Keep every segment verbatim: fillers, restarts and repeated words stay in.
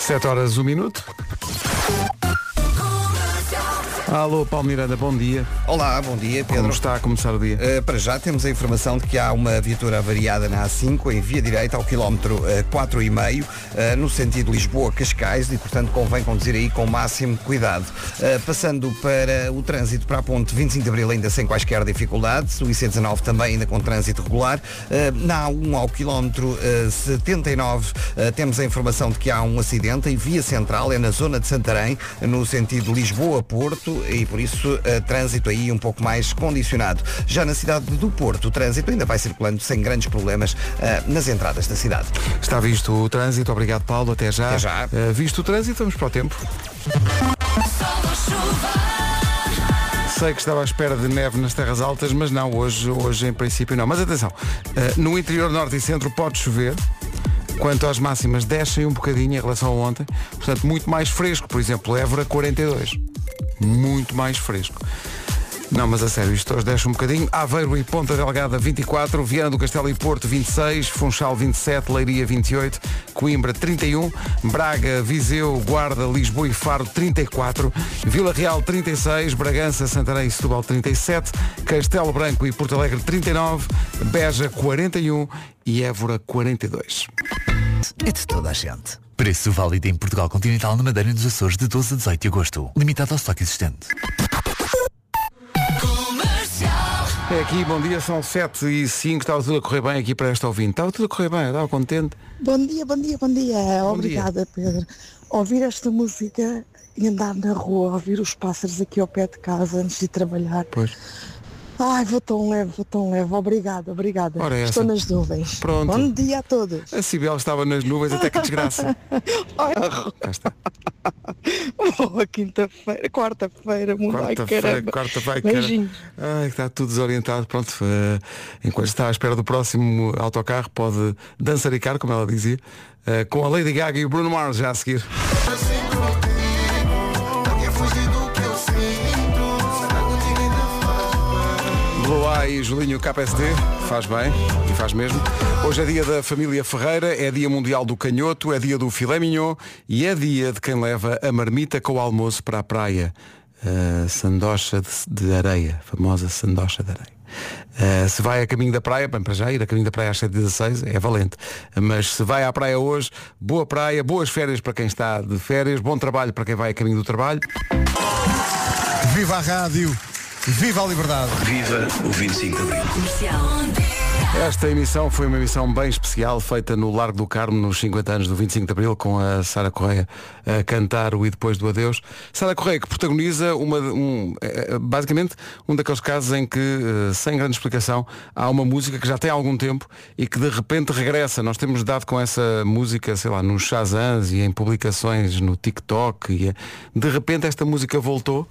sete horas, um minuto. Alô, Paulo Miranda, bom dia. Olá, bom dia, Pedro. Como está a começar o dia? Uh, para já temos a informação de que há uma viatura avariada na A cinco em via direita ao quilómetro uh, quatro e meio, uh, no sentido Lisboa-Cascais, e portanto convém conduzir aí com o máximo cuidado. Uh, passando para o trânsito para a ponte vinte e cinco de Abril, ainda sem quaisquer dificuldades, o I C dezanove também ainda com trânsito regular. Uh, na A um ao quilómetro uh, setenta e nove uh, temos a informação de que há um acidente em via central, é na zona de Santarém, no sentido Lisboa-Porto, e por isso uh, trânsito aí um pouco mais condicionado. Já na cidade do Porto, o trânsito ainda vai circulando sem grandes problemas uh, nas entradas da cidade. Está visto o trânsito, obrigado Paulo, até já. Até já. Uh, visto o trânsito, vamos para o tempo. Sei que estava à espera de neve nas terras altas, mas não, hoje, hoje em princípio não. Mas atenção, uh, no interior norte e centro pode chover. Quanto às máximas, descem um bocadinho em relação a ontem. Portanto, muito mais fresco. Por exemplo, Évora quarenta e dois. Muito mais fresco. Não, mas a sério, isto hoje desce um bocadinho. Aveiro e Ponta Delgada vinte e quatro, Viana do Castelo e Porto vinte e seis, Funchal vinte e sete, Leiria vinte e oito, Coimbra trinta e um, Braga, Viseu, Guarda, Lisboa e Faro trinta e quatro, Vila Real trinta e seis, Bragança, Santarém e Setúbal trinta e sete, Castelo Branco e Porto Alegre trinta e nove, Beja quarenta e um e Évora quarenta e dois. É de toda a gente. Preço válido em Portugal Continental, na Madeira e nos Açores de doze a dezoito de agosto. Limitado ao estoque existente. É aqui, bom dia, são sete e cinco, estava tudo a correr bem aqui para esta ouvinte. Estava tudo a correr bem, estava contente. Bom dia, bom dia, bom dia. Bom Obrigada, dia. Pedro. Ouvir esta música e andar na rua, ouvir os pássaros aqui ao pé de casa antes de trabalhar. Pois. Ai, vou tão leve, vou tão leve. Obrigada, obrigada. Ora, essa. Estou nas nuvens. Pronto. Bom dia a todos. A Cibele estava nas nuvens, até que desgraça. Cá está. Oh, quinta-feira, quarta-feira, mundo, ai Quarta-feira, caramba. quarta-feira, Beijinhos. cara. Ai, está tudo desorientado. Pronto, uh, enquanto está à espera do próximo autocarro, pode dançaricar, como ela dizia, uh, com a Lady Gaga e o Bruno Mars já a seguir. Blue Eye e Julinho K S D, faz bem e faz mesmo. Hoje é dia da família Ferreira, é dia mundial do canhoto, é dia do filé mignon e é dia de quem leva a marmita com o almoço para a praia. Uh, sandocha de, de areia, famosa sandocha de areia. Uh, se vai a caminho da praia, bem, para já ir a caminho da praia às sete e dezasseis é valente. Mas se vai à praia hoje, boa praia, boas férias para quem está de férias, bom trabalho para quem vai a caminho do trabalho. Viva a rádio! Viva a liberdade! Viva o vinte e cinco de Abril! Esta emissão foi uma emissão bem especial, feita no Largo do Carmo, nos cinquenta anos do vinte e cinco de Abril, com a Sara Correia a cantar o E Depois do Adeus. Sara Correia, que protagoniza uma, um, basicamente um daqueles casos em que, sem grande explicação, há uma música que já tem algum tempo e que de repente regressa. Nós temos dado com essa música, sei lá, nos Shazams e em publicações no TikTok e de repente esta música voltou.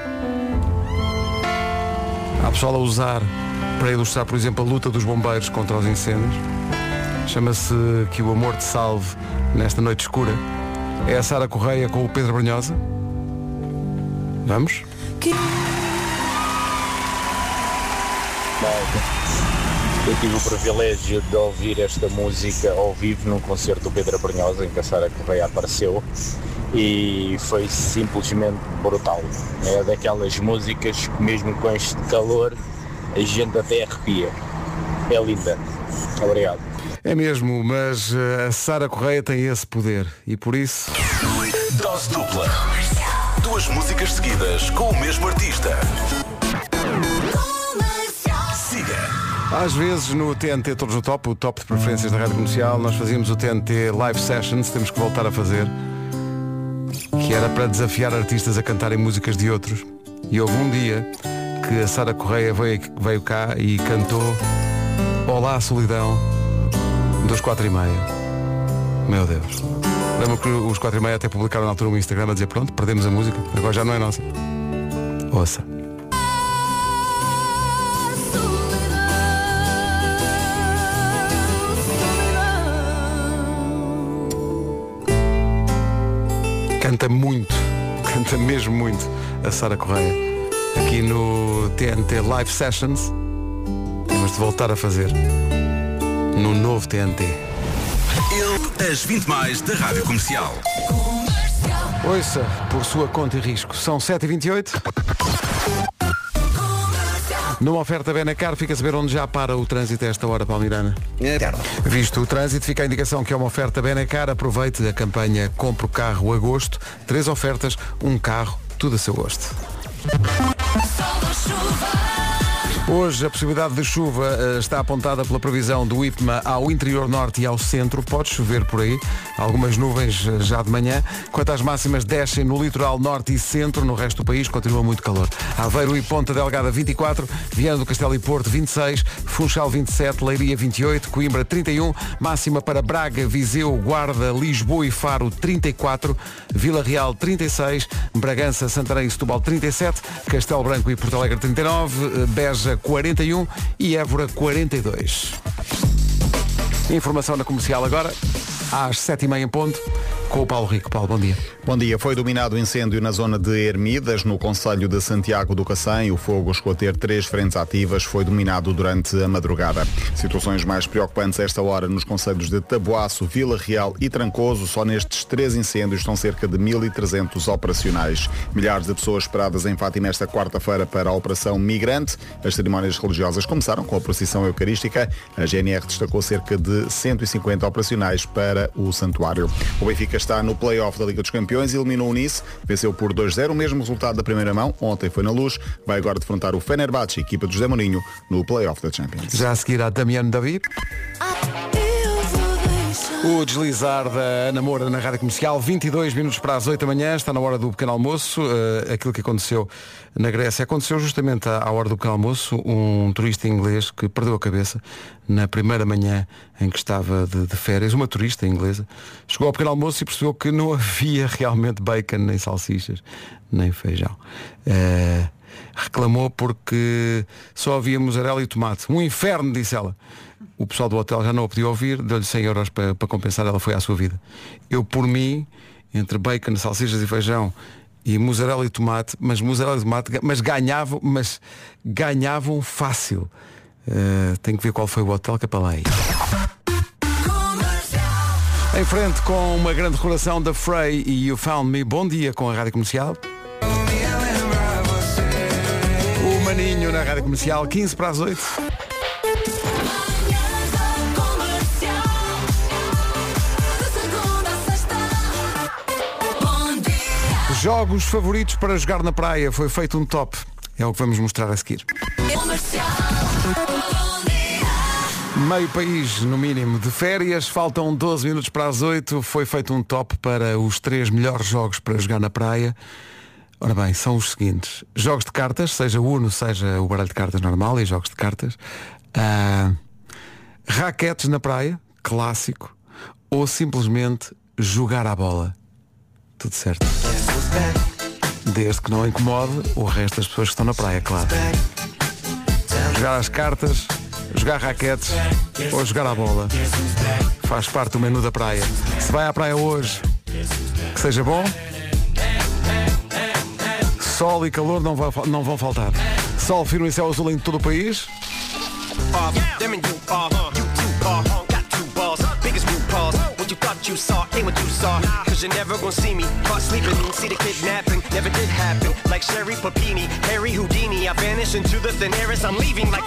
Há pessoal a usar para ilustrar, por exemplo, a luta dos bombeiros contra os incêndios. Chama-se Que o Amor Te Salve Nesta Noite Escura. É a Sara Correia com o Pedro Brunhosa. Vamos? Eu tive o privilégio de ouvir esta música ao vivo num concerto do Pedro Brunhosa, em que a Sara Correia apareceu, e foi simplesmente brutal. É daquelas músicas que mesmo com este calor a gente até arrepia. É linda. Obrigado. É mesmo, mas a Sara Correia tem esse poder e por isso... Dose dupla. Duas músicas seguidas com o mesmo artista. Siga. Às vezes no T N T Todos no Top, o top de preferências da Rádio Comercial, nós fazíamos o T N T Live Sessions, temos que voltar a fazer, que era para desafiar artistas a cantarem músicas de outros. E houve um dia que a Sara Correia veio, veio cá e cantou Olá Solidão dos quatro e meia. Meu Deus. Lembro que os quatro e meia até publicaram na altura no Instagram a dizer pronto, perdemos a música, agora já não é nossa. Ouça. Canta muito, canta mesmo muito a Sara Correia. Aqui no T N T Live Sessions. Temos de voltar a fazer no novo T N T. Ele, as vinte mais da Rádio Comercial. Ouça, por sua conta e risco. São sete e vinte e oito. Numa oferta Benacar, fica a saber onde já para o trânsito a esta hora, Palmirana. É. Visto o trânsito, fica a indicação que é uma oferta Benacar. Aproveite a campanha Compre o Carro Agosto. Três ofertas, um carro, tudo a seu gosto. Hoje a possibilidade de chuva uh, está apontada pela previsão do I P M A ao interior norte e ao centro. Pode chover por aí, algumas nuvens uh, já de manhã. Quanto às máximas, descem no litoral norte e centro. No resto do país continua muito calor. Aveiro e Ponta Delgada vinte e quatro, Viana do Castelo e Porto vinte e seis, Funchal vinte e sete, Leiria vinte e oito, Coimbra trinta e um, máxima para Braga, Viseu, Guarda, Lisboa e Faro trinta e quatro, Vila Real trinta e seis, Bragança, Santarém e Setúbal trinta e sete, Castelo Branco e Porto Alegre trinta e nove, uh, Beja quarenta e um e Évora quarenta e dois. Informação na Comercial agora, às sete e meia em ponto, com o Paulo Rico. Paulo, bom dia. Bom dia. Foi dominado o incêndio na zona de Ermidas, no concelho de Santiago do Cacém. O fogo chegou a ter três frentes ativas. Foi dominado durante a madrugada. Situações mais preocupantes a esta hora nos concelhos de Taboaço, Vila Real e Trancoso. Só nestes três incêndios estão cerca de mil e trezentos operacionais. Milhares de pessoas esperadas em Fátima esta quarta-feira para a Operação Migrante. As cerimónias religiosas começaram com a procissão eucarística. A G N R destacou cerca de cento e cinquenta operacionais para o santuário. O Benfica está no play-off da Liga dos Campeões, eliminou o Nice, venceu por dois a zero, o mesmo resultado da primeira mão, ontem foi na Luz, vai agora defrontar o Fenerbahçe, equipa do José Mourinho, no play-off da Champions. Já a seguir a Damiano Davi. O deslizar da Ana Moura na Rádio Comercial, vinte e dois minutos para as oito da manhã, está na hora do pequeno almoço. Uh, aquilo que aconteceu na Grécia aconteceu justamente à, à hora do pequeno almoço. Um turista inglês que perdeu a cabeça na primeira manhã em que estava de, de férias. Uma turista inglesa chegou ao pequeno almoço e percebeu que não havia realmente bacon, nem salsichas, nem feijão. Uh, reclamou porque só havia mussarela e tomate. Um inferno, disse ela. O pessoal do hotel já não o podia ouvir, deu-lhe cem euros para, para compensar, ela foi à sua vida. Eu, por mim, entre bacon, salsichas e feijão e mussarela e tomate, mas mussarela e tomate, mas ganhavam, mas ganhavam fácil. Uh, tenho que ver qual foi o hotel que é para lá aí. Em frente com uma grande recordação da Frey e You Found Me. Bom dia com a Rádio Comercial. O Maninho na Rádio Comercial, quinze para as oito. Jogos favoritos para jogar na praia. Foi feito um top. É o que vamos mostrar a seguir. Meio país, no mínimo, de férias. Faltam doze minutos para as oito. Foi feito um top para os três melhores jogos para jogar na praia. Ora bem, são os seguintes. Jogos de cartas, seja o Uno, seja o baralho de cartas normal e jogos de cartas. Uh, raquetes na praia, clássico. Ou simplesmente jogar à bola. Tudo certo. Desde que não incomode o resto das pessoas que estão na praia, claro. Jogar às cartas, jogar raquetes ou jogar à bola faz parte do menu da praia. Se vai à praia hoje, que seja bom. Sol e calor não, vai, não vão faltar. Sol firme e céu azul em todo o país. You saw ain't what you saw, cause you're never gonna see me caught sleeping, see the kidnapping, never did happen, like Sherry Papini, Harry Houdini, I vanish into the thin air as I'm leaving like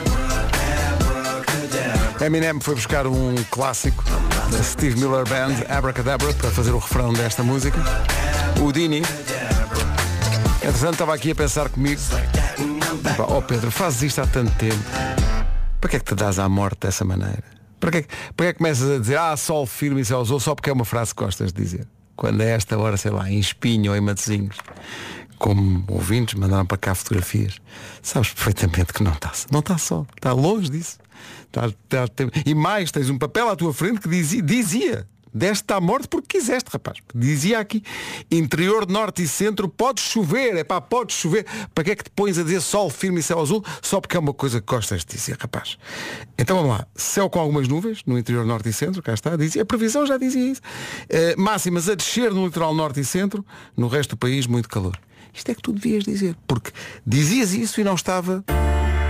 Eminem foi buscar um clássico da Steve Miller Band, Abracadabra, para fazer o refrão desta música. Houdini. Entretanto, estava aqui a pensar comigo, ó oh Pedro, fazes isto há tanto tempo, para que é que te dás à morte dessa maneira? Para que, para que é que começas a dizer ah, sol firme e céu azul só porque é uma frase que gostas de dizer? Quando é esta hora, sei lá, em Espinho ou em Matosinhos, como ouvintes mandaram para cá fotografias, sabes perfeitamente que não está não está só, está longe disso. Está, está, tem, e mais, tens um papel à tua frente que dizia, dizia deste à morte porque quiseste, rapaz. Dizia aqui, interior, norte e centro, pode chover, é pá, pode chover. Para que é que te pões a dizer sol firme e céu azul? Só porque é uma coisa que gostas de dizer, rapaz. Então vamos lá, céu com algumas nuvens, no interior, norte e centro, cá está, dizia, a previsão já dizia isso. Uh, máximas a descer no litoral norte e centro, no resto do país, muito calor. Isto é que tu devias dizer, porque dizias isso e não estava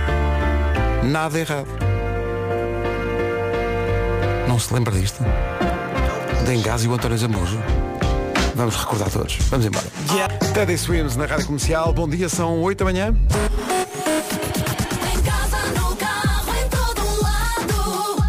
nada errado. Não se lembra disto? Dem Gás e o António Zambujo. Vamos recordar todos. Vamos embora. Yeah. Teddy Swims na Rádio Comercial. Bom dia, são oito da manhã. Em casa, no carro, em todo lado.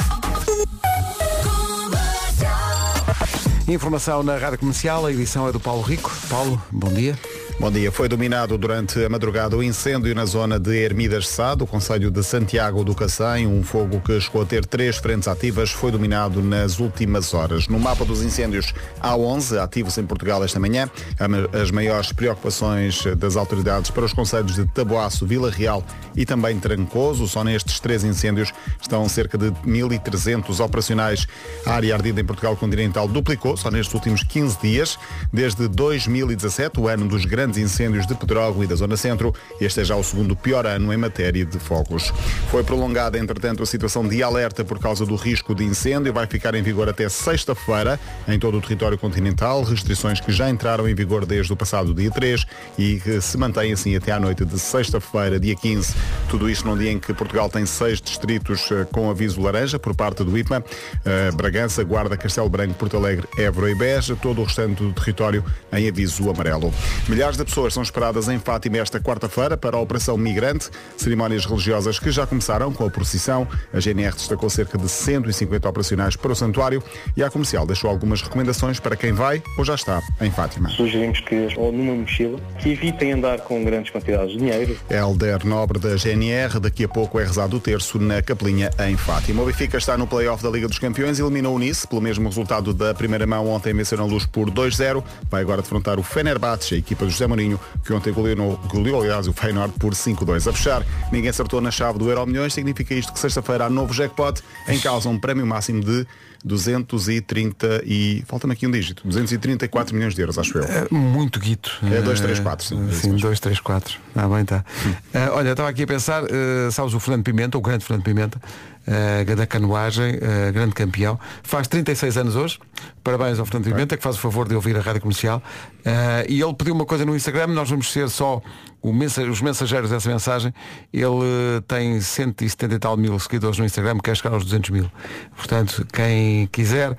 Informação na Rádio Comercial. A edição é do Paulo Rico. Paulo, bom dia. Bom dia. Foi dominado durante a madrugada o incêndio na zona de Hermidas de Sá, do concelho de Santiago do Cacém. Um fogo que chegou a ter três frentes ativas foi dominado nas últimas horas. No mapa dos incêndios há onze ativos em Portugal esta manhã. As maiores preocupações das autoridades para os concelhos de Taboaço, Vila Real e também Trancoso. Só nestes três incêndios estão cerca de mil e trezentos operacionais. A área ardida em Portugal continental duplicou só nestes últimos quinze dias. Desde dois mil e dezassete, o ano dos grandes incêndios de Pedrógão e da Zona Centro, este é já o segundo pior ano em matéria de fogos. Foi prolongada, entretanto, a situação de alerta por causa do risco de incêndio. Vai ficar em vigor até sexta-feira em todo o território continental, restrições que já entraram em vigor desde o passado dia três e que se mantêm assim até à noite de sexta-feira, dia quinze. Tudo isto num dia em que Portugal tem seis distritos com aviso laranja por parte do I P M A, Bragança, Guarda, Castelo Branco, Porto Alegre, Évora e Beja, todo o restante do território em aviso amarelo. Milhares de pessoas são esperadas em Fátima esta quarta-feira para a Operação Migrante, cerimónias religiosas que já começaram com a procissão. A G N R destacou cerca de cento e cinquenta operacionais para o santuário e a Comercial deixou algumas recomendações para quem vai ou já está em Fátima. Sugerimos que, ou numa mochila, que evitem andar com grandes quantidades de dinheiro. Helder Nobre da G N R, daqui a pouco é rezado o terço na Capelinha em Fátima. O Benfica está no play-off da Liga dos Campeões, eliminou o Nice pelo mesmo resultado da primeira mão ontem, venceu na Luz por dois zero. Vai agora defrontar o Fenerbahçe, a equipa de José Mourinho, que ontem goleou, goleou aliás, o Feyenoord por cinco dois. A fechar, ninguém acertou na chave do Euro Milhões. Significa isto que sexta-feira há novo jackpot, em causa um prémio máximo de duzentos e trinta e... falta-me aqui um dígito. duzentos e trinta e quatro milhões de euros, acho eu. É muito guito. É dois, três, quatro. Sim, sim dois, três, quatro. Ah, bem, tá. Hum. Uh, olha, estava aqui a pensar, uh, sabes o Fernando Pimenta, o grande Fernando Pimenta, uh, da canoagem, uh, grande campeão, faz trinta e seis anos hoje. Parabéns ao Fernando Pimenta, que faz o favor de ouvir a Rádio Comercial. Uh, e ele pediu uma coisa no Instagram, nós vamos ser só o mensa- os mensageiros dessa mensagem. Ele uh, tem cento e setenta e tal mil seguidores no Instagram, quer chegar aos duzentos mil. Portanto, quem quiser uh,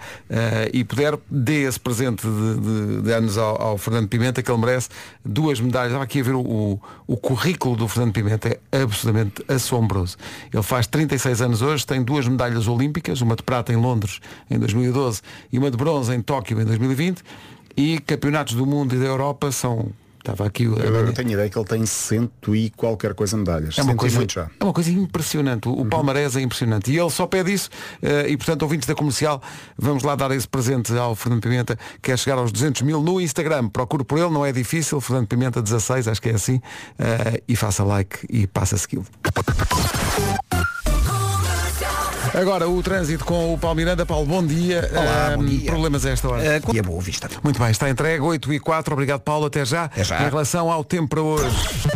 e puder, dê esse presente de, de, de anos ao, ao Fernando Pimenta, que ele merece duas medalhas. Estava aqui a ver o, o, o currículo do Fernando Pimenta, é absolutamente assombroso. Ele faz trinta e seis anos hoje, tem duas medalhas olímpicas, uma de prata em Londres em dois mil e doze e uma de bronze em Tóquio em dois mil e vinte, e campeonatos do mundo e da Europa são... Estava aqui, eu, eu tenho ideia que ele tem cento e qualquer coisa medalhas. É uma, coisa, já. é uma coisa impressionante. O, o palmarés é impressionante. E ele só pede isso. Uh, e portanto, ouvintes da Comercial, vamos lá dar esse presente ao Fernando Pimenta, que é chegar aos duzentos mil no Instagram. Procure por ele, não é difícil. Fernando Pimenta dezasseis, acho que é assim. Uh, e faça like e passa a segui-lo. Agora o trânsito com o Paulo Miranda. Paulo, bom dia. Olá, uh, bom dia. Problemas a esta hora? Uh, e a Boa Vista. Muito bem, está entregue, oito e quatro. Obrigado, Paulo. Até já. Até já. Em relação ao tempo para hoje.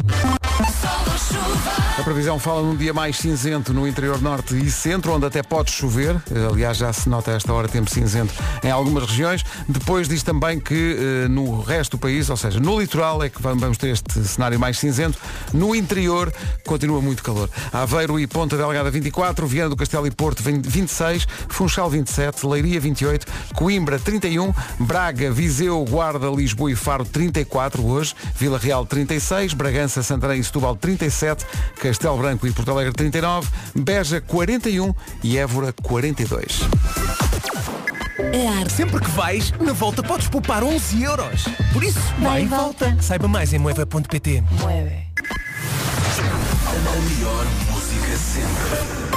A previsão fala num dia mais cinzento no interior norte e centro, onde até pode chover. Aliás, já se nota a esta hora tempo cinzento em algumas regiões. Depois diz também que eh, no resto do país, ou seja, no litoral é que vamos ter este cenário mais cinzento. No interior continua muito calor. Aveiro e Ponta Delgada vinte e quatro, Viana do Castelo e Porto vinte e seis, Funchal vinte e sete, Leiria vinte e oito, Coimbra trinta e um, Braga, Viseu, Guarda, Lisboa e Faro trinta e quatro hoje, Vila Real trinta e seis, Bragança, Santarém e Setúbal trinta e sete, Castelo Branco e Porto Alegre trinta e nove, Beja quarenta e um e Évora quarenta e dois. Sempre que vais, na volta podes poupar onze euros. Por isso, vai e volta. Saiba mais em moeva ponto pt. Mueve. A melhor música sempre.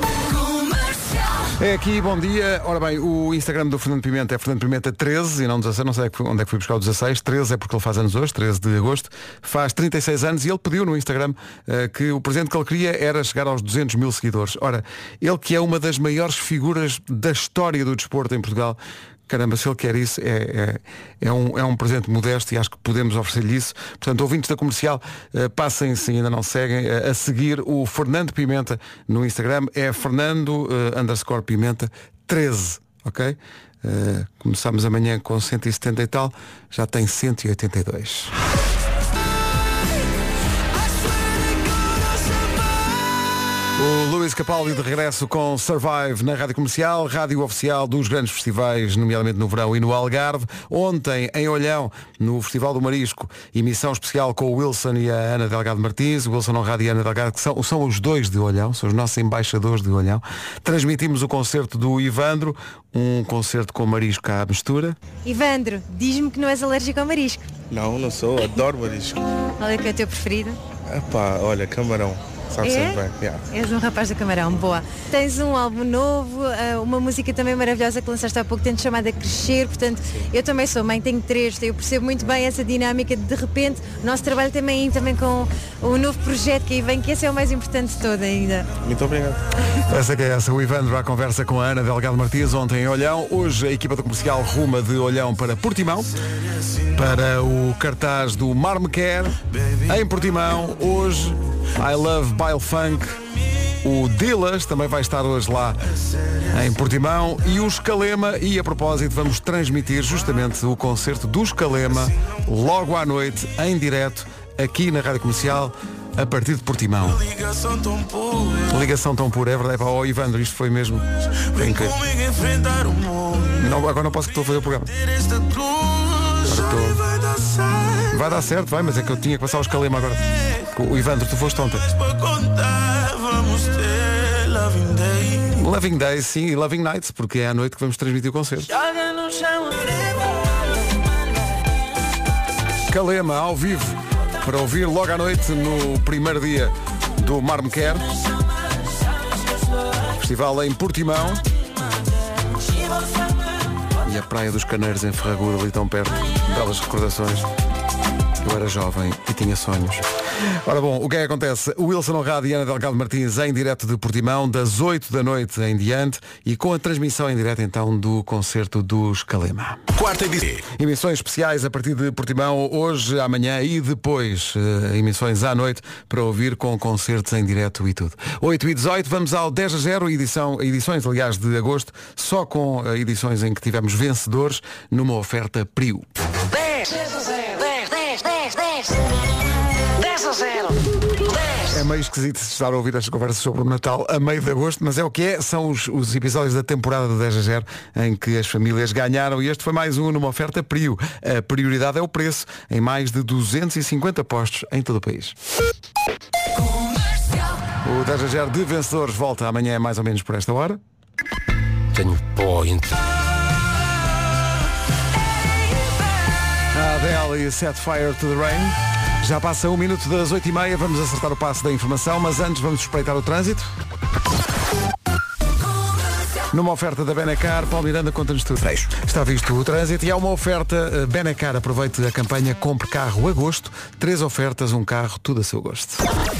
É aqui, bom dia. Ora bem, o Instagram do Fernando Pimenta é Fernando Pimenta treze e não dezasseis, não sei onde é que fui buscar o dezasseis. treze é porque ele faz anos hoje, treze de agosto. Faz trinta e seis anos e ele pediu no Instagram uh, que o presente que ele queria era chegar aos duzentos mil seguidores. Ora, ele que é uma das maiores figuras da história do desporto em Portugal, caramba, se ele quer isso, é, é, é, um, é um presente modesto e acho que podemos oferecer-lhe isso. Portanto, ouvintes da Comercial, uh, passem, se ainda não seguem, uh, a seguir o Fernando Pimenta no Instagram. É Fernando uh, underscore Pimenta treze, ok? Uh, começámos amanhã com cento e setenta e tal, já tem cento e oitenta e dois. O Luís Capaldi de regresso com Survive na Rádio Comercial, rádio oficial dos grandes festivais, nomeadamente no verão e no Algarve. Ontem, em Olhão, no Festival do Marisco, emissão especial com o Wilson e a Ana Delgado Martins, o Wilson Honrado e a Ana Delgado, que são, são os dois de Olhão, são os nossos embaixadores de Olhão. Transmitimos o concerto do Ivandro, um concerto com marisco à mistura. Ivandro, diz-me que não és alérgico ao marisco. Não, não sou, adoro marisco. Qual é que é o teu preferido? Epá, olha, camarão. Sabe É? sempre bem. Yeah. És um rapaz do camarão, boa. Tens um álbum novo, uma música também maravilhosa que lançaste há pouco tempo chamada Crescer, portanto, eu também sou mãe, tenho três, eu percebo muito bem essa dinâmica de de repente, o nosso trabalho também, também com o novo projeto que aí vem, que esse é o mais importante de todo ainda. Muito obrigado. Essa que é essa, o Ivandro à conversa com a Ana Delgado Martins, ontem em Olhão. Hoje a equipa do comercial ruma de Olhão para Portimão, para o cartaz do Mar Me Quer, em Portimão. Hoje, I Love Baile Funk. O Dilas também vai estar hoje lá em Portimão. E o Escalema, e a propósito, vamos transmitir justamente o concerto do Escalema logo à noite, em direto, aqui na Rádio Comercial, a partir de Portimão. Ligação tão pura, é verdade. Pá, oh, Ivandro, isto foi mesmo. Foi incrível. Não, agora não posso que estou a fazer o programa. Agora estou... Vai dar certo, vai, mas é que eu tinha que passar o Escalema agora. O Ivandro, tu foste ontem. Loving Day, sim, e Loving Nights, porque é à noite que vamos transmitir o concerto. Calema, ao vivo, para ouvir logo à noite no primeiro dia do Mar Me Quer. Festival em Portimão. E a Praia dos Caneiros em Ferragudo, ali tão perto. Belas recordações. Eu era jovem e tinha sonhos. Ora bom, o que é que acontece? O Wilson Honrado e Ana Delgado Martins em direto de Portimão, das oito da noite em diante, e com a transmissão em direto então do concerto do Escalema. Quarta edição. Emissões especiais a partir de Portimão, hoje, amanhã e depois uh, emissões à noite para ouvir com concertos em direto e tudo. oito e dezoito, vamos ao dez a zero, edição, edições aliás de agosto, só com uh, edições em que tivemos vencedores numa oferta Priu. dez, dez a zero, dez, dez, dez, dez. dez a zero. É meio esquisito estar a ouvir estas conversas sobre o Natal a meio de agosto, mas é o que é, são os, os episódios da temporada do dez a zero em que as famílias ganharam, e este foi mais um numa oferta Priu. A prioridade é o preço, em mais de duzentos e cinquenta postos em todo o país. O dez a zero de vencedores volta amanhã mais ou menos por esta hora. Tenho point. A Adele e Set Fire to the Rain. Já passa um minuto das oito e meia, vamos acertar o passo da informação, mas antes vamos espreitar o trânsito. Numa oferta da Benacar, Paulo Miranda, conta-nos tudo. Está visto o trânsito e há uma oferta Benacar. Aproveite a campanha Compre Carro Agosto. Três ofertas, um carro, tudo a seu gosto.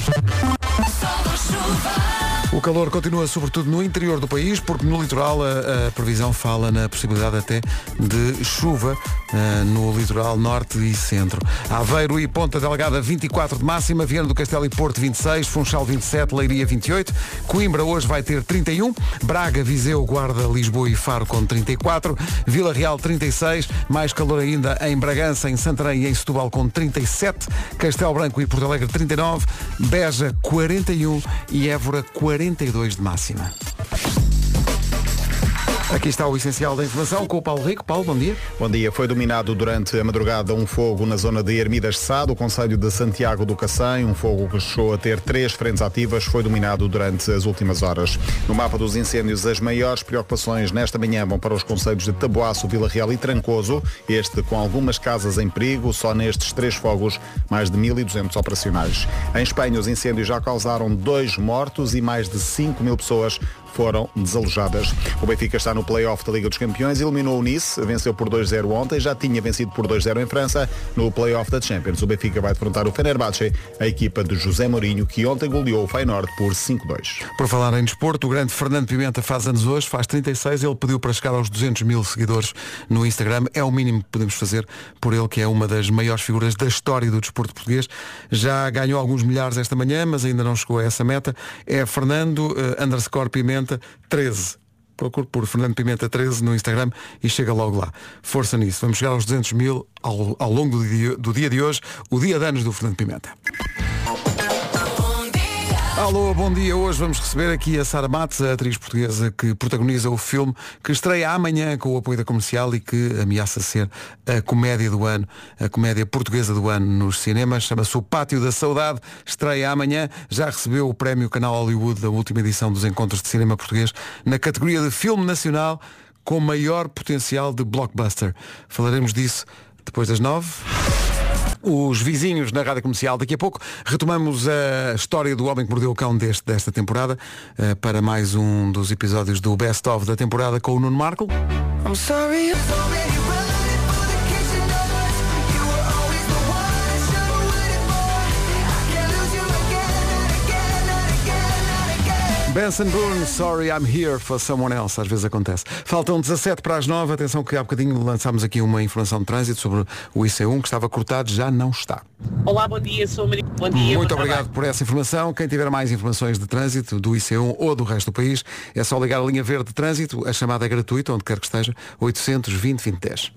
O calor continua sobretudo no interior do país, porque no litoral a, a previsão fala na possibilidade até de chuva uh, no litoral norte e centro. Aveiro e Ponta Delgada vinte e quatro de máxima, Viana do Castelo e Porto vinte e seis, Funchal vinte e sete, Leiria vinte e oito, Coimbra hoje vai ter trinta e um, Braga, Viseu, Guarda, Lisboa e Faro com trinta e quatro, Vila Real trinta e seis, mais calor ainda em Bragança, em Santarém e em Setúbal com trinta e sete, Castelo Branco e Porto Alegre trinta e nove, Beja quarenta e um e Évora quarenta e dois de máxima. Aqui está o essencial da informação com o Paulo Rico. Paulo, bom dia. Bom dia. Foi dominado durante a madrugada um fogo na zona de Ermidas de Sá, do concelho de Santiago do Cacém. Um fogo que chegou a ter três frentes ativas. Foi dominado durante as últimas horas. No mapa dos incêndios, as maiores preocupações nesta manhã vão para os concelhos de Taboaço, Vila Real e Trancoso. Este com algumas casas em perigo. Só nestes três fogos, mais de mil e duzentos operacionais. Em Espanha, os incêndios já causaram dois mortos e mais de cinco mil pessoas foram desalojadas. O Benfica está no play-off da Liga dos Campeões, eliminou o Nice, venceu por dois a zero ontem, já tinha vencido por dois a zero em França. No play-off da Champions, o Benfica vai defrontar o Fenerbahçe, a equipa de José Mourinho, que ontem goleou o Feyenoord por cinco a dois. Por falar em desporto, o grande Fernando Pimenta faz anos hoje, faz trinta e seis, ele pediu para chegar aos duzentos mil seguidores no Instagram, é o mínimo que podemos fazer por ele, que é uma das maiores figuras da história do desporto português. Já ganhou alguns milhares esta manhã, mas ainda não chegou a essa meta. É Fernando uh, underscore Pimenta treze. Procure por Fernando Pimenta treze no Instagram e chega logo lá. Força nisso. Vamos chegar aos duzentos mil ao, ao longo do dia, do dia de hoje, o dia de anos do Fernando Pimenta. Alô, bom dia. Hoje vamos receber aqui a Sara Matos, a atriz portuguesa que protagoniza o filme que estreia amanhã com o apoio da Comercial e que ameaça ser a comédia do ano, a comédia portuguesa do ano nos cinemas. Chama-se O Pátio da Saudade, estreia amanhã. Já recebeu o prémio Canal Hollywood da última edição dos Encontros de Cinema Português na categoria de filme nacional com maior potencial de blockbuster. Falaremos disso depois das nove. Os vizinhos na Rádio Comercial. Daqui a pouco retomamos a história do Homem que Mordeu o Cão deste, desta temporada uh, para mais um dos episódios do Best of da temporada com o Nuno Marco. I'm sorry. Benson Boone, Sorry I'm Here for Someone Else. Às vezes acontece. Faltam dezassete para as nove. Atenção que há bocadinho lançámos aqui uma informação de trânsito sobre o I C um que estava cortado, já não está. Olá, bom dia, sou a Maria. Bom dia. Muito obrigado trabalho. por essa informação. Quem tiver mais informações de trânsito do I C um ou do resto do país, é só ligar a linha verde de trânsito. A chamada é gratuita, onde quer que esteja, oitocentos e vinte, vinte e dez.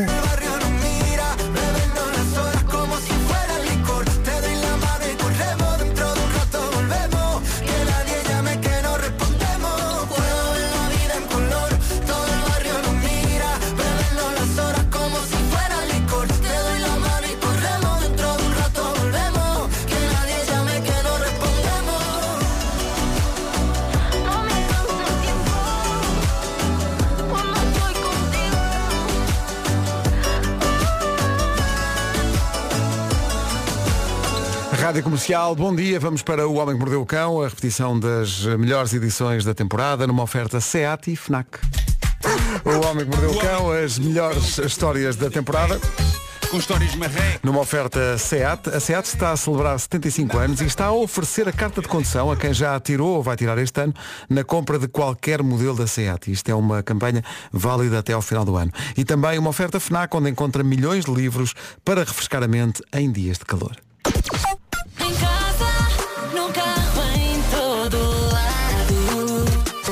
Rádio Comercial, bom dia, vamos para O Homem que Mordeu o Cão, a repetição das melhores edições da temporada, numa oferta SEAT e FNAC. O Homem que Mordeu o Cão, as melhores histórias da temporada. Com histórias marrecas. Numa oferta SEAT, a SEAT está a celebrar setenta e cinco anos e está a oferecer a carta de condução a quem já a tirou ou vai tirar este ano na compra de qualquer modelo da SEAT. Isto é uma campanha válida até ao final do ano. E também uma oferta FNAC, onde encontra milhões de livros para refrescar a mente em dias de calor. Em casa, no carro, em todo lado.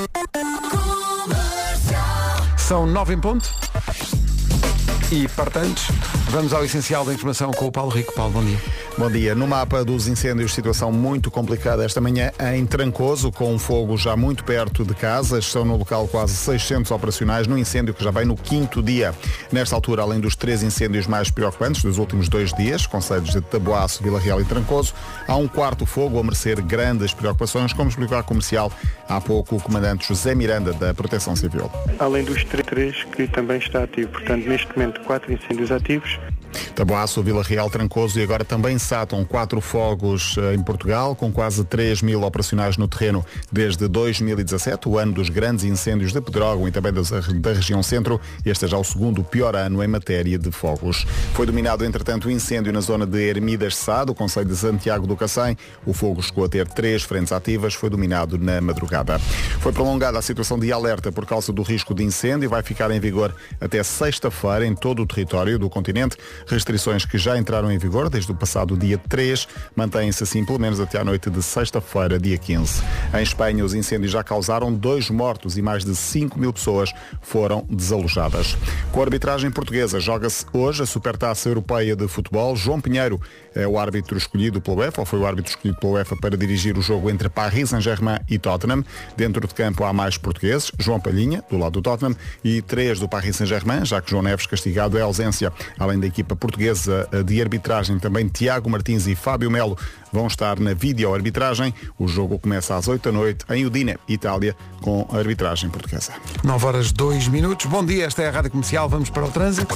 Comercial. São nove em ponto. E partantes, vamos ao essencial da informação com o Paulo Rico. Paulo, bom dia. Bom dia. No mapa dos incêndios, situação muito complicada esta manhã em Trancoso, com um fogo já muito perto de casa. Estão no local quase seiscentos operacionais no incêndio que já vem no quinto dia. Nesta altura, além dos três incêndios mais preocupantes dos últimos dois dias, concelhos de Taboaço, Vila Real e Trancoso, há um quarto fogo a merecer grandes preocupações, como explicou a Comercial há pouco o comandante José Miranda, da Proteção Civil. Além dos três que também está ativo, portanto, neste momento, quatro incêndios ativos. Taboaço, Vila Real, Trancoso e agora também Sátão, quatro fogos uh, em Portugal, com quase três mil operacionais no terreno desde dois mil e dezassete, o ano dos grandes incêndios de Pedrógão e também das, da região centro. Este é já o segundo pior ano em matéria de fogos. Foi dominado, entretanto, o incêndio na zona de Ermidas de Sá, do concelho de Santiago do Cacém. O fogo chegou a ter três frentes ativas, foi dominado na madrugada. Foi prolongada a situação de alerta por causa do risco de incêndio e vai ficar em vigor até sexta-feira em todo o território do continente. Restrições que já entraram em vigor desde o passado dia três, mantêm-se assim pelo menos até à noite de sexta-feira, dia quinze. Em Espanha, os incêndios já causaram dois mortos e mais de cinco mil pessoas foram desalojadas. Com a arbitragem portuguesa, joga-se hoje a Supertaça Europeia de Futebol. João Pinheiro é o árbitro escolhido pela UEFA, ou foi o árbitro escolhido pela UEFA para dirigir o jogo entre Paris Saint-Germain e Tottenham. Dentro de campo há mais portugueses, João Palhinha, do lado do Tottenham, e três do Paris Saint-Germain, já que João Neves castigado é ausência. Além da equipa portuguesa de arbitragem, também Tiago Martins e Fábio Melo vão estar na videoarbitragem. O jogo começa às oito da noite em Udine, Itália, com a arbitragem portuguesa. nove horas dois minutos. Bom dia, esta é a Rádio Comercial. Vamos para o trânsito.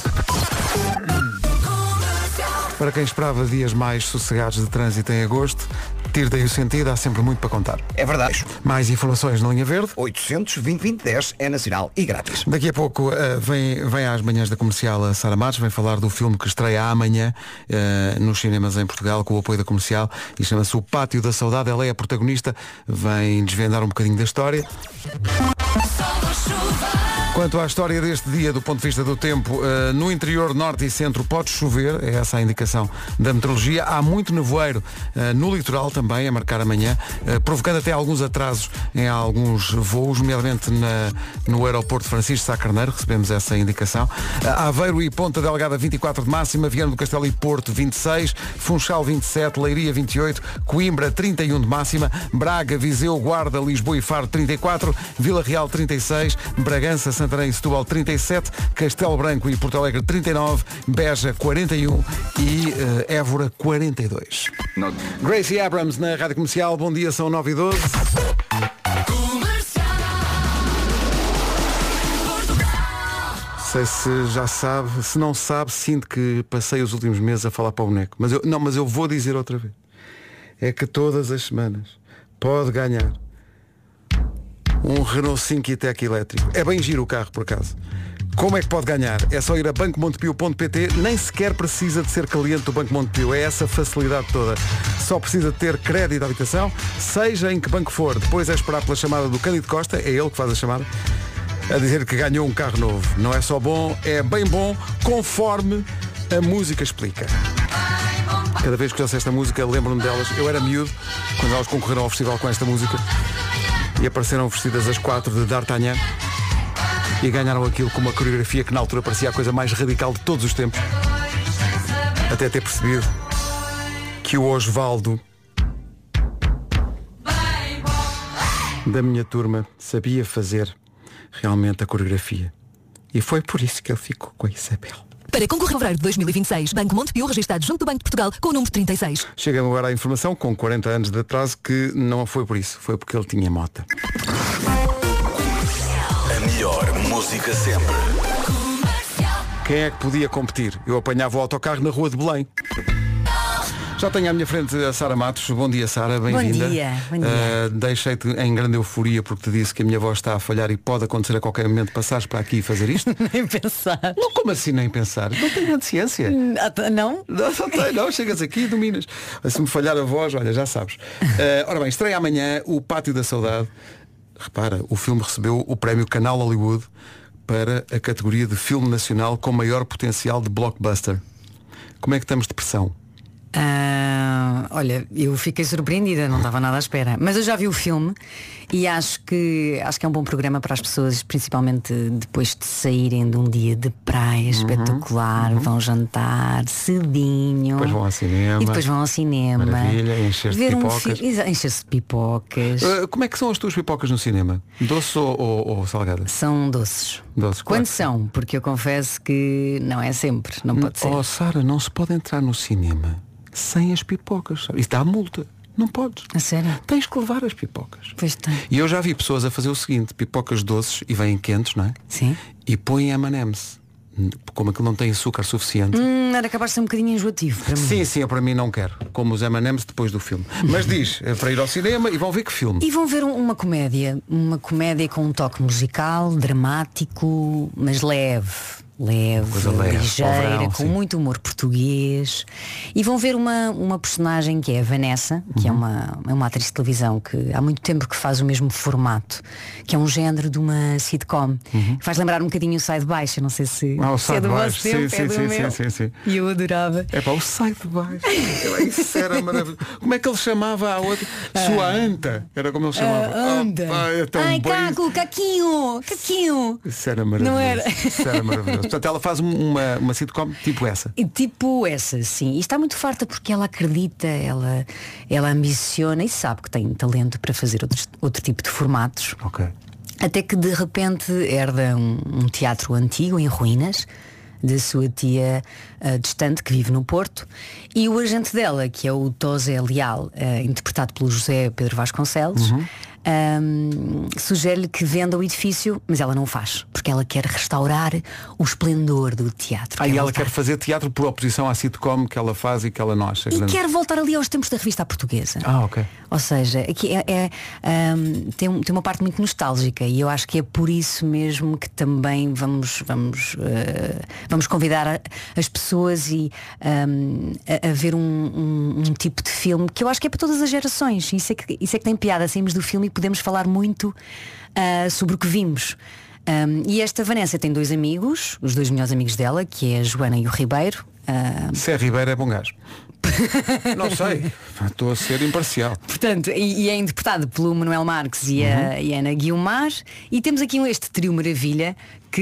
Para quem esperava dias mais sossegados de trânsito em agosto, tire daí o sentido, há sempre muito para contar. É verdade. Mais informações na linha verde. oitocentos, vinte, vinte, dez é nacional e grátis. Daqui a pouco uh, vem, vem às manhãs da Comercial a Sara Matos, vem falar do filme que estreia amanhã uh, nos cinemas em Portugal com o apoio da Comercial e chama-se O Pátio da Saudade. Ela é a protagonista, vem desvendar um bocadinho da história. Sol ou chuva. Quanto à história deste dia, do ponto de vista do tempo, uh, no interior norte e centro pode chover, é essa a indicação da meteorologia. Há muito nevoeiro uh, no litoral também, a marcar amanhã, uh, provocando até alguns atrasos em alguns voos, nomeadamente na, no aeroporto Francisco Sá Carneiro, recebemos essa indicação. Uh, Aveiro e Ponta Delgada vinte e quatro de máxima, Viana do Castelo e Porto vinte e seis, Funchal vinte e sete, Leiria vinte e oito, Coimbra trinta e um de máxima, Braga, Viseu, Guarda, Lisboa e Faro trinta e quatro, Vila Real trinta e seis, Bragança, Santarém e Setúbal trinta e sete, Castelo Branco e Porto Alegre trinta e nove, Beja quarenta e um e uh, Évora quarenta e dois. Gracie Abrams na Rádio Comercial, bom dia, são nove e doze. Sei se já sabe, se não sabe, sinto que passei os últimos meses a falar para o boneco. Mas eu, não, mas eu vou dizer outra vez. É que todas as semanas pode ganhar um Renault cinco e-Tech elétrico. É bem giro o carro, por acaso. Como é que pode ganhar? É só ir a banco montepio ponto pt. Nem sequer precisa de ser cliente do Banco Montepio. É essa facilidade toda. Só precisa de ter crédito de habitação, seja em que banco for. Depois é esperar pela chamada do Cândido Costa, é ele que faz a chamada, a dizer que ganhou um carro novo. Não é só bom, é bem bom, conforme a música explica. Cada vez que eu ouço esta música, lembro-me delas. Eu era miúdo, quando elas concorreram ao festival com esta música, e apareceram vestidas as quatro de D'Artagnan e ganharam aquilo com uma coreografia que na altura parecia a coisa mais radical de todos os tempos, até ter percebido que o Osvaldo da minha turma sabia fazer realmente a coreografia, e foi por isso que ele ficou com a Isabel. Para concorrer a fevereiro de dois mil e vinte e seis, Banco Montepio, registrado junto do Banco de Portugal, com o número trinta e seis. Chega agora a informação, com quarenta anos de atraso, que não foi por isso, foi porque ele tinha mota. A melhor música sempre. Quem é que podia competir? Eu apanhava o autocarro na rua de Belém. Já tenho à minha frente a Sara Matos. Bom dia, Sara, bem-vinda. Bom dia, bom dia. Uh, Deixei-te em grande euforia porque te disse que a minha voz está a falhar e pode acontecer a qualquer momento passares para aqui e fazer isto. Nem pensar. Não, como assim nem pensar? Não tenho grande ciência. Não? Não, não tenho, não. Chegas aqui e dominas. Se me falhar a voz, olha, já sabes. Uh, ora bem, estreia amanhã o Pátio da Saudade. Repara, o filme recebeu o prémio Canal Hollywood para a categoria de filme nacional com maior potencial de blockbuster. Como é que estamos de pressão? Ah, olha, eu fiquei surpreendida, não estava nada à espera. Mas eu já vi o filme e acho que acho que é um bom programa para as pessoas, principalmente depois de saírem de um dia de praia espetacular, uhum. Vão jantar cedinho. Depois vão ao cinema. E depois vão ao cinema. Maravilha, encher-se de pipocas. Um fi... Encher-se de pipocas. Uh, como é que são as tuas pipocas no cinema? Doces ou, ou, ou salgadas? São doces. Doces. Quando claro. São? Porque eu confesso que não é sempre, não pode ser. Oh, Sara, não se pode entrar no cinema sem as pipocas, sabe? Isso dá multa. Não podes. A sério? Tens que levar as pipocas. Pois tem. E eu já vi pessoas a fazer o seguinte: pipocas doces e vêm quentes, não é? Sim. E põem M and M's. Como aquilo não tem açúcar suficiente. Hum, era capaz de ser um bocadinho enjoativo para mim. Sim, sim, eu para mim não quero. Como os M and M's depois do filme. Mas diz, é para ir ao cinema e vão ver que filme. E vão ver um, uma comédia. Uma comédia com um toque musical, dramático, mas leve. Leve, leve, ligeira, verão, com sim. muito humor português. E vão ver uma, uma personagem que é a Vanessa, que uhum. é, uma, é uma atriz de televisão que há muito tempo que faz o mesmo formato, que é um género de uma sitcom, uhum. que faz lembrar um bocadinho o Sai de Baixo. Não sei se, ah, o se é do vosso tempo, sim, é do sim, meu. sim, sim, sim. E eu adorava. É para o Sai de Baixo. Isso era maravilhoso. Como é que ele chamava a outra? Sua anta. Era como ele chamava. Uh, anda. Oh, é tão Ai, bem. Caco, Caquinho, Caquinho. Isso era maravilhoso. Não era? Isso era maravilhoso. Portanto, ela faz uma, uma sitcom tipo essa. E tipo essa, sim. E está muito farta porque ela acredita, ela, ela ambiciona e sabe que tem talento para fazer outros, outro tipo de formatos. Ok. Até que de repente herda um, um teatro antigo em ruínas da sua tia uh, distante que vive no Porto, e o agente dela, que é o Tosé Leal, uh, interpretado pelo José Pedro Vasconcelos, uhum. um, sugere-lhe que venda o edifício, mas ela não o faz, porque ela quer restaurar o esplendor do teatro. Aí quer ela voltar. quer fazer teatro por oposição à sitcom que ela faz e que ela não acha E grande. quer voltar ali aos tempos da revista à portuguesa. Ah, ok. Ou seja, aqui é, é, um, tem, um, tem uma parte muito nostálgica, e eu acho que é por isso mesmo que também vamos, vamos, uh, vamos convidar a, as pessoas e, um, a, a ver um, um, um tipo de filme que eu acho que é para todas as gerações. Isso é que, isso é que tem piada. Saímos do filme e podemos falar muito uh, sobre o que vimos. Um, e esta Vanessa tem dois amigos, os dois melhores amigos dela, que é a Joana e o Ribeiro. Uh... Se é Ribeiro é bom gajo. Não sei, estou a ser imparcial. Portanto, e, e é interpretado pelo Manuel Marques e, a, uhum. e a Ana Guiomar. E temos aqui este trio maravilha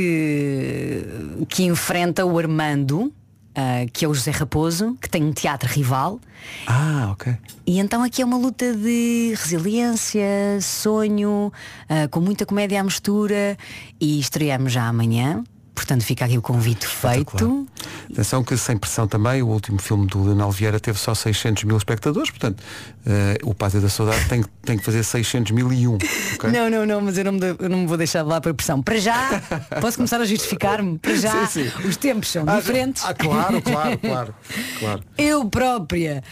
que, que enfrenta o Armando, Uh, que é o José Raposo, que tem um teatro rival. Ah, ok. E então aqui é uma luta de resiliência, sonho, uh, com muita comédia à mistura. E estreamos já amanhã. Portanto fica aqui o convite feito. Atenção que sem pressão também, o último filme do Leonel Vieira teve só seiscentos mil espectadores, portanto uh, o Pátio da Saudade tem, tem que fazer seiscentos mil e um. Okay? Não, não, não, mas eu não, me de, eu não me vou deixar de lá para pressão. Para já, posso começar a justificar-me. Para já, sim, sim. Os tempos são ah, diferentes. Ah, claro, claro, claro, claro. Eu própria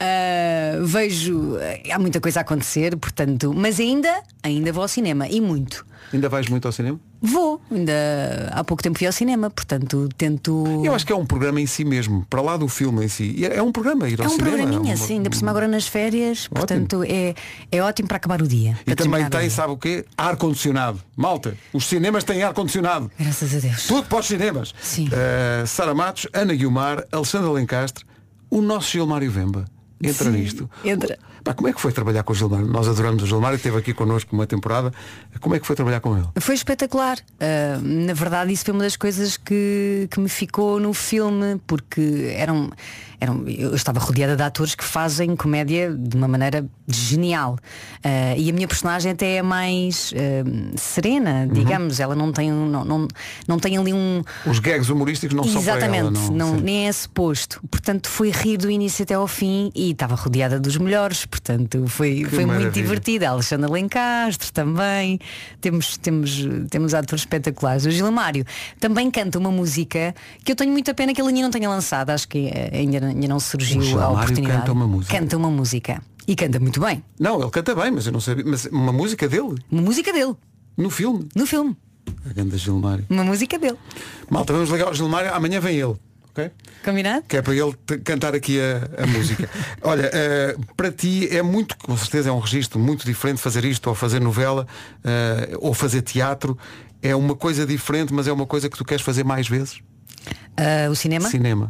uh, vejo, há muita coisa a acontecer, portanto, mas ainda, ainda vou ao cinema, e muito. Ainda vais muito ao cinema? Vou, ainda há pouco tempo fui ao cinema, portanto tento... Eu acho que é um programa em si mesmo, para lá do filme em si. É um programa ir ao é um cinema. Programinha, é um sim, ainda por cima agora nas férias, ótimo. Portanto é, é ótimo para acabar o dia. E também tem, sabe o quê? Ar-condicionado. Malta, os cinemas têm ar-condicionado. Graças a Deus. Tudo para os cinemas. Sim. Uh, Sara Matos, Ana Guiomar, Alexandre Lencastre, o nosso Gilmário Vemba. Entra sim, nisto. Entra. Pá, como é que foi trabalhar com o Gilmário? Nós adoramos o Gilmário, esteve aqui connosco uma temporada. Como é que foi trabalhar com ele? Foi espetacular. Uh, na verdade, isso foi uma das coisas que, que me ficou no filme, porque eram, eram, eu estava rodeada de atores que fazem comédia de uma maneira genial. Uh, e a minha personagem até é mais uh, serena, digamos. Uhum. Ela não tem, não, não, não tem ali um... Os gags humorísticos não são para ela. Exatamente, não, não, nem é suposto. Portanto, foi rir do início até ao fim e estava rodeada dos melhores. Portanto, foi, foi muito divertida. A Alexandra Lencastre também. Temos, temos, temos atores espetaculares. O Gilmário também canta uma música que eu tenho muita pena que ele ainda não tenha lançado. Acho que ainda, ainda não surgiu a oportunidade. Canta uma música. Canta uma música. E canta muito bem. Não, ele canta bem, mas eu não sabia. Mas uma música dele? Uma música dele. No filme? No filme. A grande Gilmário. Uma música dele. Malta, vamos ligar ao Gilmário. Amanhã vem ele. Okay? Combinado? Que é para ele cantar aqui a, a música. Olha, uh, para ti é muito, com certeza é um registro muito diferente fazer isto, ou fazer novela, uh, ou fazer teatro. É uma coisa diferente, mas é uma coisa que tu queres fazer mais vezes? Uh, o cinema? Cinema.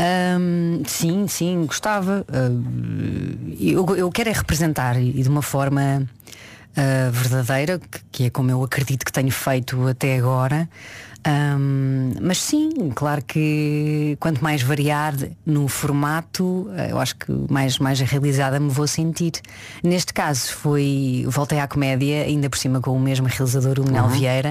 Um, sim, sim, gostava. Uh, eu, eu quero é representar e de uma forma uh, verdadeira, que, que é como eu acredito que tenho feito até agora. Um, mas sim, claro que quanto mais variar no formato, eu acho que mais, mais realizada me vou sentir. Neste caso foi, voltei à comédia, ainda por cima com o mesmo realizador, o Leonel uhum. Vieira,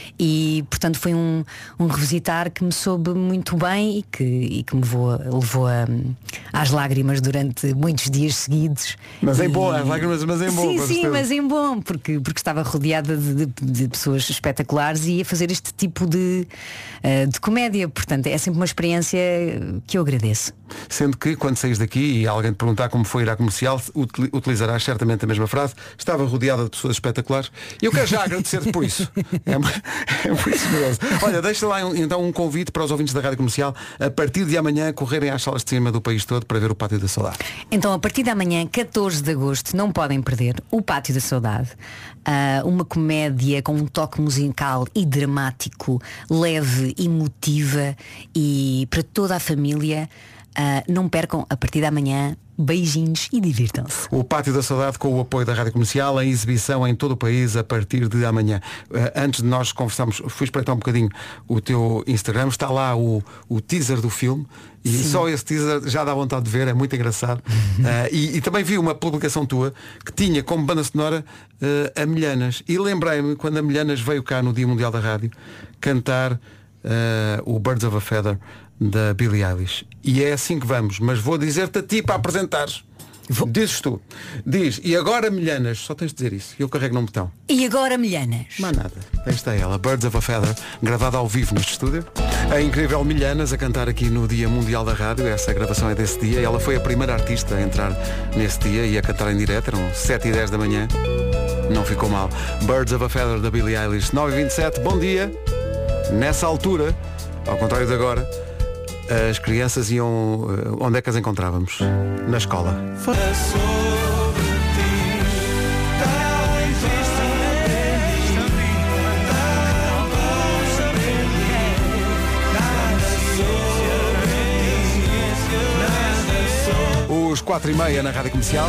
e portanto foi um, um revisitar que me soube muito bem e que, e que me levou, levou a, às lágrimas durante muitos dias seguidos. Mas e... em bom, as lágrimas, mas em bom. Sim, sim, mas em bom, porque, porque estava rodeada de, de, de pessoas espetaculares e ia fazer este tipo de De, de comédia, portanto é sempre uma experiência que eu agradeço. Sendo que quando saís daqui e alguém te perguntar como foi ir à comercial, utilizarás certamente a mesma frase: estava rodeada de pessoas espetaculares. E eu quero já agradecer-te por isso. É, é muito generoso. Olha, deixa lá então um convite para os ouvintes da Rádio Comercial a partir de amanhã correrem às salas de cinema do país todo para ver o Pátio da Saudade. Então a partir de amanhã, catorze de agosto, não podem perder o Pátio da Saudade. Uh, uma comédia com um toque musical e dramático, leve, emotiva e para toda a família. Uh, não percam a partir de amanhã. Beijinhos e divirtam-se. O Pátio da Saudade com o apoio da Rádio Comercial, em exibição em todo o país a partir de amanhã. Uh, antes de nós conversarmos, fui espreitar um bocadinho o teu Instagram, está lá o, o teaser do filme. E sim, só esse teaser já dá vontade de ver, é muito engraçado. uh, e, e também vi uma publicação tua que tinha como banda sonora uh, a Milhanas. E lembrei-me quando a Milhanas veio cá no Dia Mundial da Rádio cantar uh, o Birds of a Feather da Billie Eilish. E é assim que vamos, mas vou dizer-te a ti para apresentares. Vou... Dizes tu. Diz, e agora Milhanas, só tens de dizer isso. Eu carrego num botão. E agora Milhanas. Mas nada. Esta é ela, Birds of a Feather, gravada ao vivo neste estúdio. A incrível Milhanas a cantar aqui no Dia Mundial da Rádio. Essa gravação é desse dia. Ela foi a primeira artista a entrar nesse dia e a cantar em direto. Eram sete e dez da manhã. Não ficou mal. Birds of a Feather da Billie Eilish. nove e vinte e sete, bom dia. Nessa altura, ao contrário de agora, as crianças iam... Onde é que as encontrávamos? Na escola. os quatro e meia na Rádio Comercial.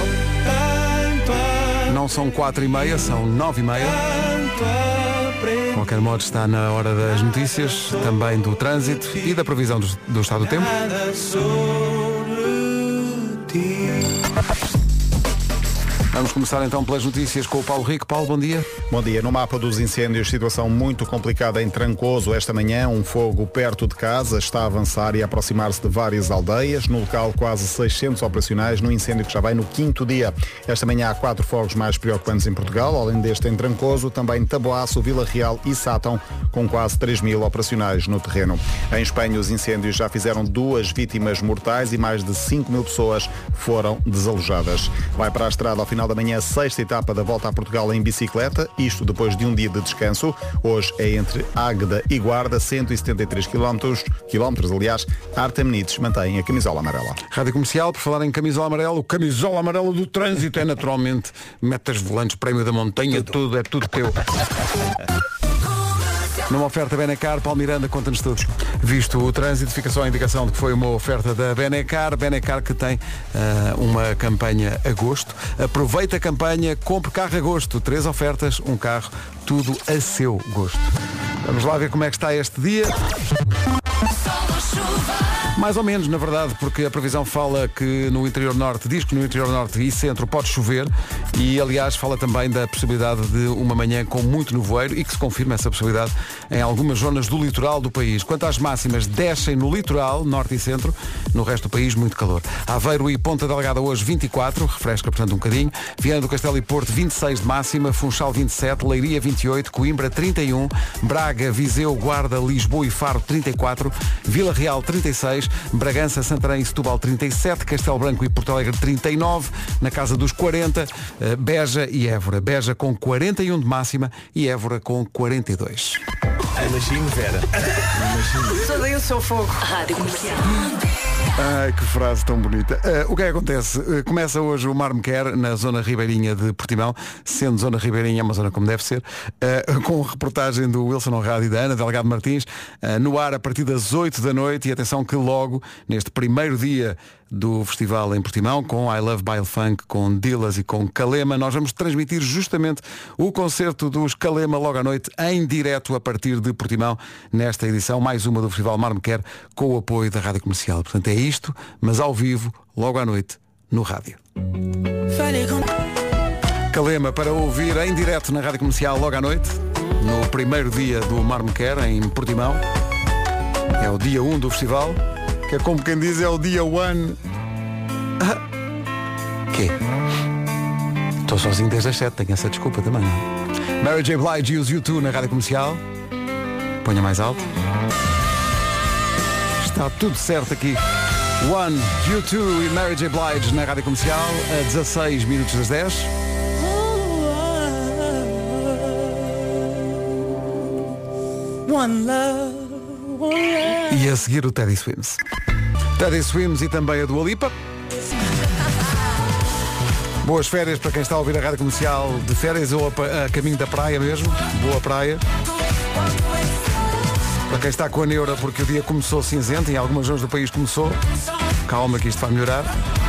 Não são quatro e meia, são nove e meia. De qualquer modo está na hora das notícias, também do trânsito e da previsão do, do estado do tempo. Vamos começar então pelas notícias com o Paulo Rico. Paulo, bom dia. Bom dia. No mapa dos incêndios, situação muito complicada em Trancoso. Esta manhã, um fogo perto de casa está a avançar e a aproximar-se de várias aldeias. No local, quase seiscentos operacionais no incêndio que já vai no quinto dia. Esta manhã há quatro fogos mais preocupantes em Portugal. Além deste em Trancoso, também Taboaço, Vila Real e Sátão, com quase três mil operacionais no terreno. Em Espanha, os incêndios já fizeram duas vítimas mortais e mais de cinco mil pessoas foram desalojadas. Vai para a estrada ao final da manhã a sexta etapa da Volta a Portugal em bicicleta, isto depois de um dia de descanso. Hoje é entre Águeda e Guarda, cento e setenta e três quilómetros, quilómetros, aliás. Arta Menites mantém a camisola amarela. Rádio Comercial, por falar em camisola amarela, o camisola amarela do trânsito é naturalmente metas volantes, prémio da montanha, tudo, tudo é tudo teu. Numa oferta Benecar, Paulo Miranda, conta-nos tudo. Visto o trânsito, fica só a indicação de que foi uma oferta da Benecar. Benecar que tem uh, uma campanha agosto. Aproveita a campanha, compre carro agosto. Três ofertas, um carro, tudo a seu gosto. Vamos lá ver como é que está este dia. Mais ou menos, na verdade, porque a previsão fala que no interior norte, diz que no interior norte e centro pode chover e, aliás, fala também da possibilidade de uma manhã com muito nevoeiro e que se confirma essa possibilidade em algumas zonas do litoral do país. Quanto às máximas, descem no litoral, norte e centro, no resto do país, muito calor. Aveiro e Ponta Delgada hoje vinte e quatro, refresca, portanto, um bocadinho. Viana do Castelo e Porto vinte e seis de máxima, Funchal vinte e sete, Leiria vinte e oito, Coimbra trinta e um, Braga, Viseu, Guarda, Lisboa e Faro trinta e quatro, Vila Real trinta e seis, Bragança, Santarém e Setúbal trinta e sete, Castelo Branco e Porto Alegre trinta e nove, na casa dos quarenta, Beja e Évora. Beja com quarenta e um de máxima e Évora com quarenta e dois. Imagino, Vera. Imagino. Só dei o seu fogo. Rádio Comercial. Ai, que frase tão bonita. Uh, o que é que acontece? Uh, começa hoje o Mar Me Quer, na zona ribeirinha de Portimão, sendo zona ribeirinha, é uma zona como deve ser, uh, com reportagem do Wilson Honrado e da Ana Delgado Martins, uh, no ar a partir das oito da noite, e atenção que logo, neste primeiro dia do festival em Portimão, com I Love Baile Funk, com Dillas e com Calema, nós vamos transmitir justamente o concerto dos Calema logo à noite, em direto a partir de Portimão, nesta edição, mais uma do Festival Mar Me Quer, com o apoio da Rádio Comercial. Portanto, é isto, mas ao vivo, logo à noite, no rádio. Calema para ouvir em direto na Rádio Comercial logo à noite, no primeiro dia do Mar Me Quer, em Portimão. É o dia um do festival, que é como quem diz, é o dia one. Ah. Quê? Estou sozinho desde as sete, tenho essa desculpa também. Mary J. Blige e os U dois na Rádio Comercial. Ponha mais alto. Está tudo certo aqui. One, U dois e Mary J. Blige na Rádio Comercial, a dezasseis minutos das dez. One love, one love. E a seguir o Teddy Swims. Teddy Swims e também a Dua Lipa. Boas férias para quem está a ouvir a Rádio Comercial de férias ou a, a caminho da praia mesmo. Boa praia. Para quem está com a neura porque o dia começou cinzento, em algumas zonas do país começou. Calma que isto vai melhorar.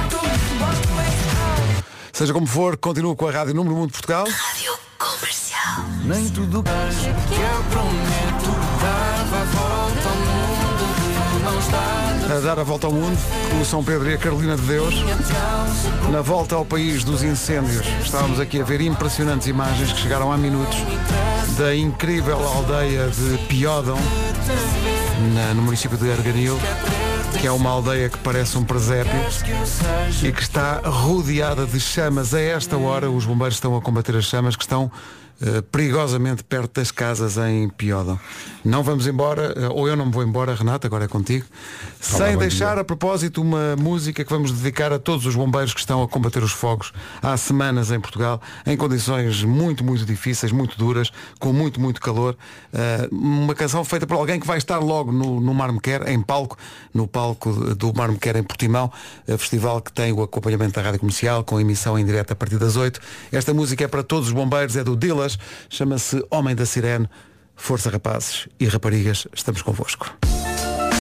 Seja como for, continuo com a Rádio Número um de Portugal. Rádio Comercial. Nem tudo que eu prometo dava a volta ao mundo, não está. A dar a volta ao mundo, o São Pedro e a Carolina de Deus. Na volta ao país dos incêndios. Estávamos aqui a ver impressionantes imagens que chegaram há minutos da incrível aldeia de Piódão, na, no município de Arganil, que é uma aldeia que parece um presépio e que está rodeada de chamas. A esta hora os bombeiros estão a combater as chamas que estão uh, perigosamente perto das casas em Piódão. Não vamos embora, uh, ou eu não me vou embora, Renata, agora é contigo, Olá, sem deixar dia. a propósito uma música que vamos dedicar a todos os bombeiros que estão a combater os fogos há semanas em Portugal, em condições muito, muito difíceis, muito duras, com muito, muito calor. Uh, uma canção feita por alguém que vai estar logo no, no Mar Me Quer, em palco, no palco do Mar Me Quer em Portimão, uh, festival que tem o acompanhamento da Rádio Comercial, com emissão em direto a partir das oito. Esta música é para todos os bombeiros, é do Dillas, chama-se Homem da Sirene. Força, rapazes e raparigas, estamos convosco.